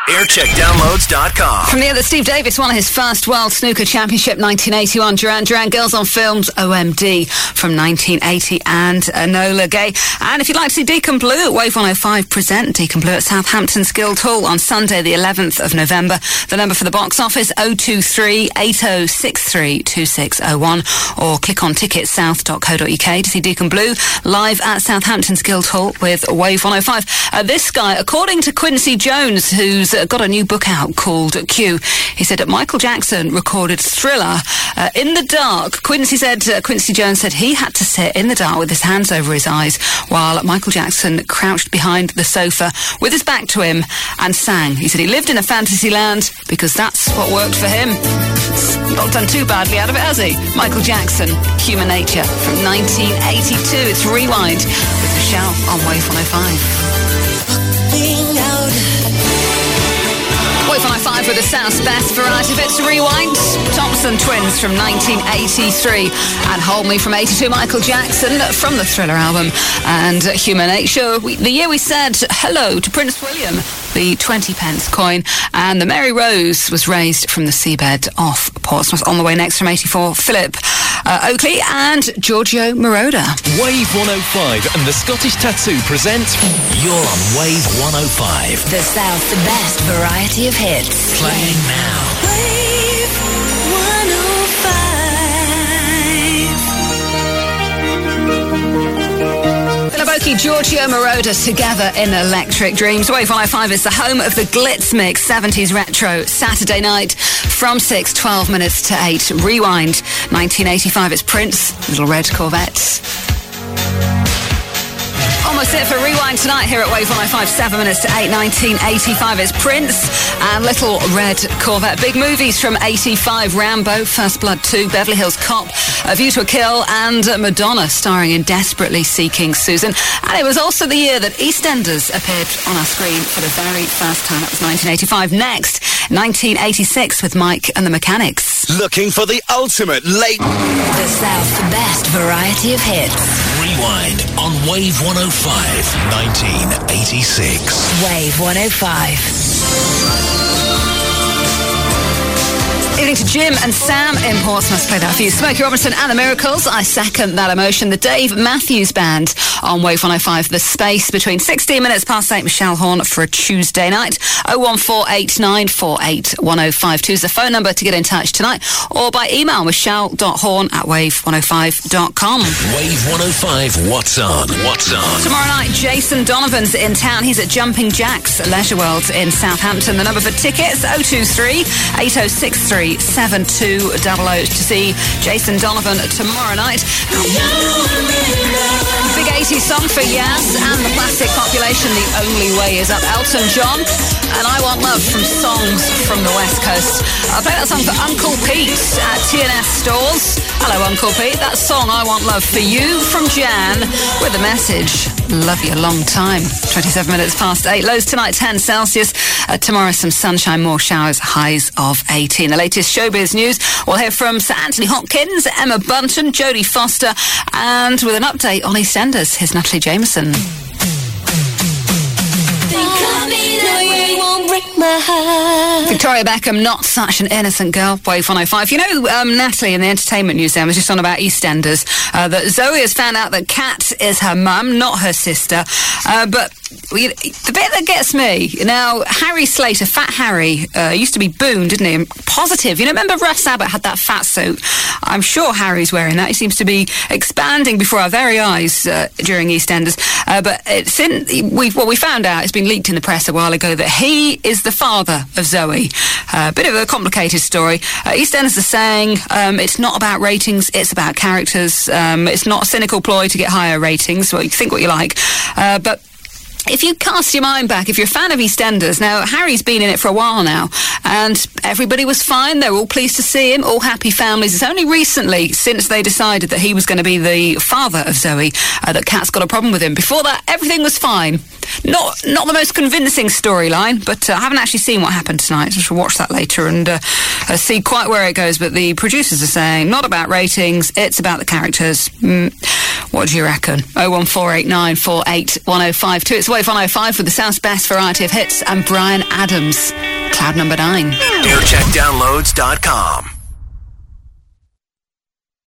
Aircheckdownloads.com. From the other, Steve Davis won his first World Snooker Championship 1981. Duran Duran, Girls on Films, OMD from 1980, and Enola Gay. And if you'd like to see Deacon Blue, Wave 105 present Deacon Blue at Southampton's Guildhall on Sunday the 11th of November. The number for the box office 023 8063 2601, or click on ticketsouth.co.uk to see Deacon Blue live at Southampton's Guildhall with Wave 105. This guy, according to Quincy Jones, who's got a new book out called Q, he said that Michael Jackson recorded Thriller in the dark. Quincy Jones said he had to sit in the dark with his hands over his eyes while Michael Jackson crouched behind the sofa with his back to him and sang. He said he lived in a fantasy land because that's what worked for him. Not done too badly out of it, has he? Michael Jackson, Human Nature from 1982. It's Rewind with Michelle on Wave 105. Wave 105 with the South's best variety of hits. Rewind, Thompson Twins from 1983, and Hold Me from 82, Michael Jackson from the Thriller album, and Human Nature. The year we said hello to Prince William, the 20p coin, and the Mary Rose was raised from the seabed off Portsmouth. On the way next from 84, Philip Oakley and Giorgio Moroder. Wave 105 and the Scottish Tattoo present You're on Wave 105. The South's best variety of hits. Playing now. Wave 105. Philip Oakley, Giorgio Moroder together in Electric Dreams. Wave 105 is the home of the Glitz Mix 70s Retro Saturday night from 6, 12 minutes to 8. Rewind, 1985. It's Prince, Little Red Corvette. Almost it for Rewind tonight here at Wave 105, 7 minutes to 8, 1985. It's Prince and Little Red Corvette. Big movies from 85, Rambo, First Blood 2, Beverly Hills Cop, A View to a Kill, and Madonna starring in Desperately Seeking Susan. And it was also the year that EastEnders appeared on our screen for the very first time. That was 1985. Next, 1986 with Mike and the Mechanics. Looking for the ultimate late... The South's best variety of hits. Rewind on Wave 105, 1986. Wave 105. Evening to Jim and Sam in Portsmouth. Play that for you. Smokey Robinson and the Miracles. I second that emotion. The Dave Matthews Band on Wave 105. The space between 16 minutes past 8. Michelle Horn for a Tuesday night. 01489481052 is the phone number to get in touch tonight, or by email michelle.horn@wave105.com. Wave 105, what's on? What's on? Tomorrow night, Jason Donovan's in town. He's at Jumping Jacks Leisure World in Southampton. The number for tickets 023 8063 7200 to see Jason Donovan tomorrow night. Big 80s song for Yaz and the Plastic Population, The Only Way Is Up. Elton John and I Want Love from Songs from the West Coast. I'll play that song for Uncle Pete at TNS Stores. Hello, Uncle Pete. That song, I Want Love for You, from Jan, with the message, love you a long time. 27 minutes past 8. Lows tonight, 10 Celsius. Tomorrow, some sunshine, more showers, highs of 18. The latest showbiz news, we'll hear from Sir Anthony Hopkins, Emma Bunton, Jodie Foster, and with an update on EastEnders, here's Natalie Jameson. Victoria Beckham, Not Such an Innocent Girl, Wave 105. You know, Natalie, in the entertainment news there was just on about EastEnders, that Zoe has found out that Kat is her mum, not her sister. But the bit that gets me, now, Harry Slater, Fat Harry, used to be Boone, didn't he? Positive. You know, remember Russ Abbott had that fat suit? I'm sure Harry's wearing that. He seems to be expanding before our very eyes during EastEnders. But we found out, it's been leaked in the press a while ago, that he is the father of Zoe. Bit of a complicated story. EastEnders are saying it's not about ratings, it's about characters. It's not a cynical ploy to get higher ratings. Well, you think what you like. But if you cast your mind back, if you're a fan of EastEnders, now Harry's been in it for a while now, and everybody was fine. They were all pleased to see him, all happy families. It's only recently, since they decided that he was going to be the father of Zoe, that Kat's got a problem with him. Before that, everything was fine. Not the most convincing storyline, but I haven't actually seen what happened tonight, so we'll watch that later and see quite where it goes. But the producers are saying, not about ratings, it's about the characters. What do you reckon? 01489481052. It's Wave 105 with the South's best variety of hits and Bryan Adams. Cloud number 9. Aircheckdownloads.com.